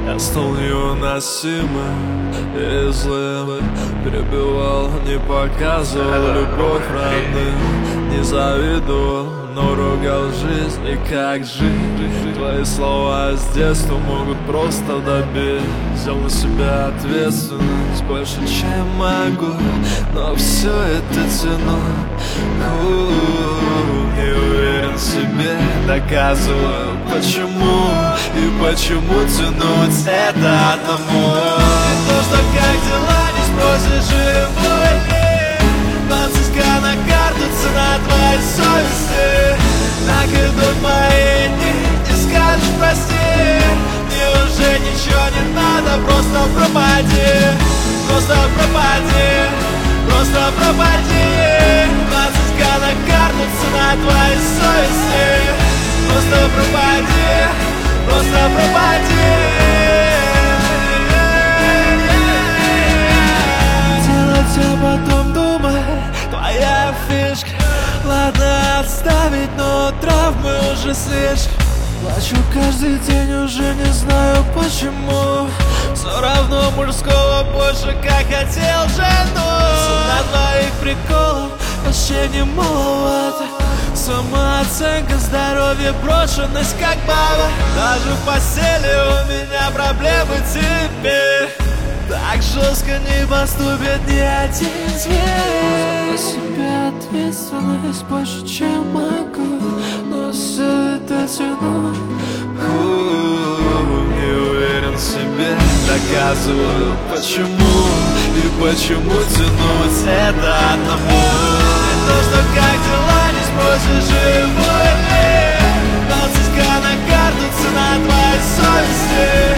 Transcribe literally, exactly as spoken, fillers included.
Я стал невыносимым и злым, перебивал, не показывал любовь родным, не завидовал, но ругал жизнь и как жить. Твои слова с детства могут просто добить. Взял на себя ответственность больше, чем могу, но все это тяну. Не уверен в себе, доказываю, почему и почему тянуть это одному. То, что как дела, не спросишь живой ли. Двадцать ка на карту, цена твоей совести. Накидут мои дни, не скажешь прости. Мне уже ничего не надо, просто пропади. Просто пропади, просто пропади. Двадцать ка на карту, цена твоей совести. Просто пропади, просто пропади. Делать, а потом думай, твоя фишка. Ладно отставить, но травмы уже слишком. Плачу каждый день, уже не знаю почему. Все равно мужского больше, как хотел жену. Цена твоих приколов вообще не маловато. Самооценка, здоровье, брошенность как баба. Даже в постели у меня проблемы теперь. Так жестко не поступит ни один зверь. На себя ответственность больше, чем могу, но все это тяну. Не уверен в себе, доказываю, почему и почему тянуть это одному. То, что как дела, не спросишь живой ли. Двадцать ка на карту, цена твоей совести.